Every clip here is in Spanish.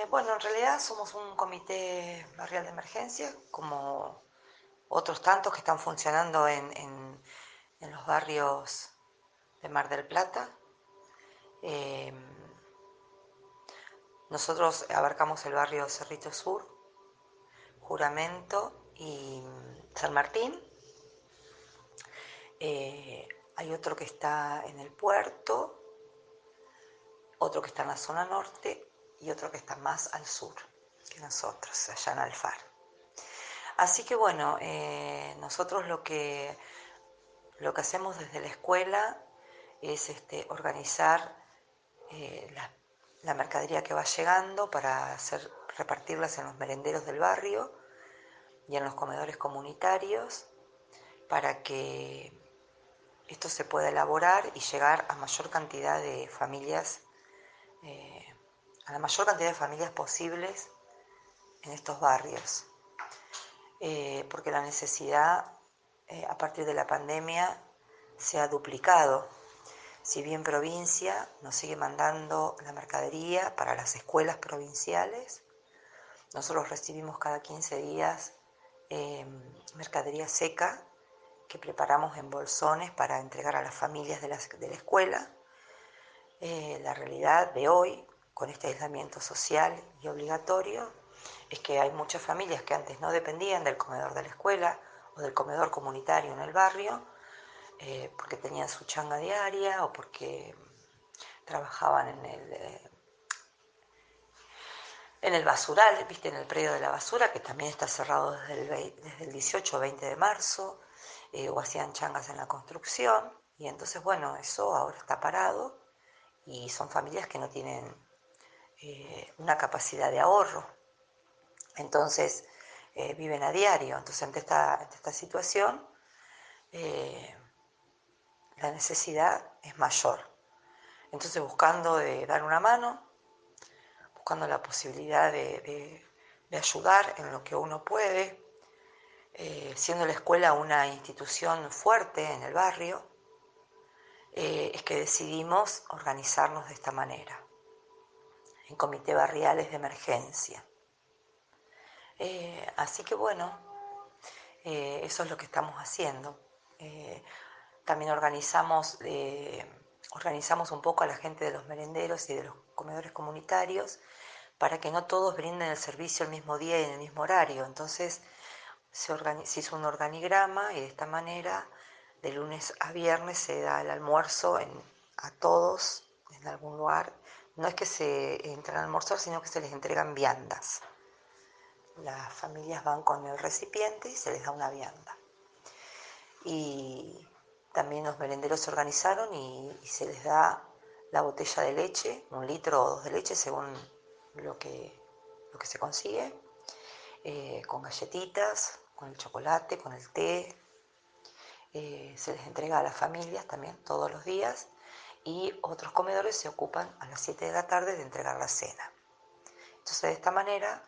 Bueno, en realidad somos un comité barrial de emergencia, como otros tantos que están funcionando en los barrios de Mar del Plata. Eh, Nosotros abarcamos el barrio Cerrito Sur, Juramento y San Martín. Hay otro que está en el puerto, otro que está en la zona norte y otro que está más al sur que nosotros, allá en Alfar. Así que bueno, nosotros lo que hacemos desde la escuela es organizar la mercadería que va llegando para repartirlas en los merenderos del barrio y en los comedores comunitarios para que esto se pueda elaborar y llegar a mayor cantidad de familias, a la mayor cantidad de familias posibles en estos barrios. Porque la necesidad a partir de la pandemia se ha duplicado. Si bien provincia nos sigue mandando la mercadería para las escuelas provinciales, nosotros recibimos cada 15 días mercadería seca que preparamos en bolsones para entregar a las familias de la escuela. La realidad de hoy, con este aislamiento social y obligatorio, es que hay muchas familias que antes no dependían del comedor de la escuela o del comedor comunitario en el barrio, porque tenían su changa diaria o porque trabajaban en el basural, viste, en el predio de la basura, que también está cerrado desde el 18 o 20 de marzo, o hacían changas en la construcción, y entonces, bueno, eso ahora está parado, y son familias que no tienen una capacidad de ahorro, entonces viven a diario. Entonces, ante esta situación, la necesidad es mayor. Entonces, buscando dar una mano, buscando la posibilidad de ayudar en lo que uno puede, siendo la escuela una institución fuerte en el barrio, es que decidimos organizarnos de esta manera, en comité barriales de emergencia. Así que bueno, eso es lo que estamos haciendo. También organizamos un poco a la gente de los merenderos y de los comedores comunitarios para que no todos brinden el servicio el mismo día y en el mismo horario. Entonces se hizo un organigrama y de esta manera de lunes a viernes se da el almuerzo a todos en algún lugar. No es que se entran a almorzar, sino que se les entregan viandas. Las familias van con el recipiente y se les da una vianda. Y también los merenderos se organizaron y se les da la botella de leche, 1 litro o 2 de leche según lo que se consigue, con galletitas, con el chocolate, con el té. Se les entrega a las familias también todos los días, y otros comedores se ocupan a las 7 de la tarde de entregar la cena. Entonces, de esta manera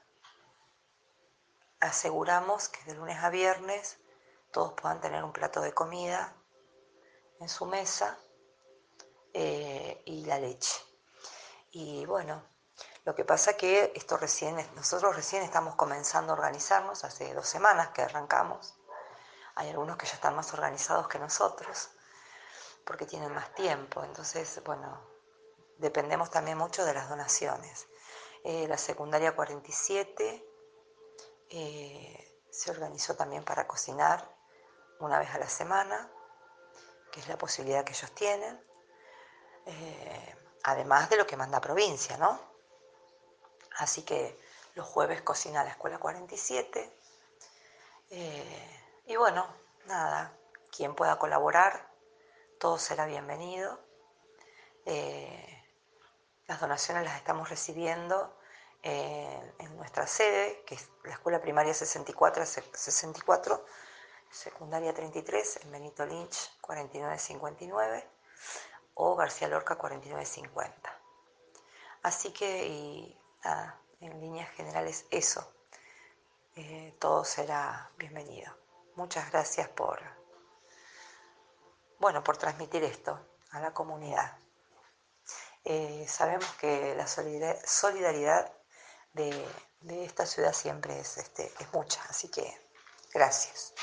aseguramos que de lunes a viernes todos puedan tener un plato de comida en su mesa, y la leche. Y bueno, lo que pasa que nosotros recién estamos comenzando a organizarnos, hace 2 semanas que arrancamos. Hay algunos que ya están más organizados que nosotros, porque tienen más tiempo. Entonces, bueno, dependemos también mucho de las donaciones. La secundaria 47 se organizó también para cocinar una vez a la semana, que es la posibilidad que ellos tienen, además de lo que manda provincia, ¿no? Así que los jueves cocina la escuela 47. Y bueno, nada, quien pueda colaborar, todo será bienvenido. Las donaciones las estamos recibiendo en nuestra sede, que es la Escuela Primaria 64, Secundaria 33, en Benito Lynch 4959 o García Lorca 4950. Así que, nada, en líneas generales eso. Todo será bienvenido. Muchas gracias por transmitir esto a la comunidad. Sabemos que la solidaridad de esta ciudad siempre es mucha. Así que gracias.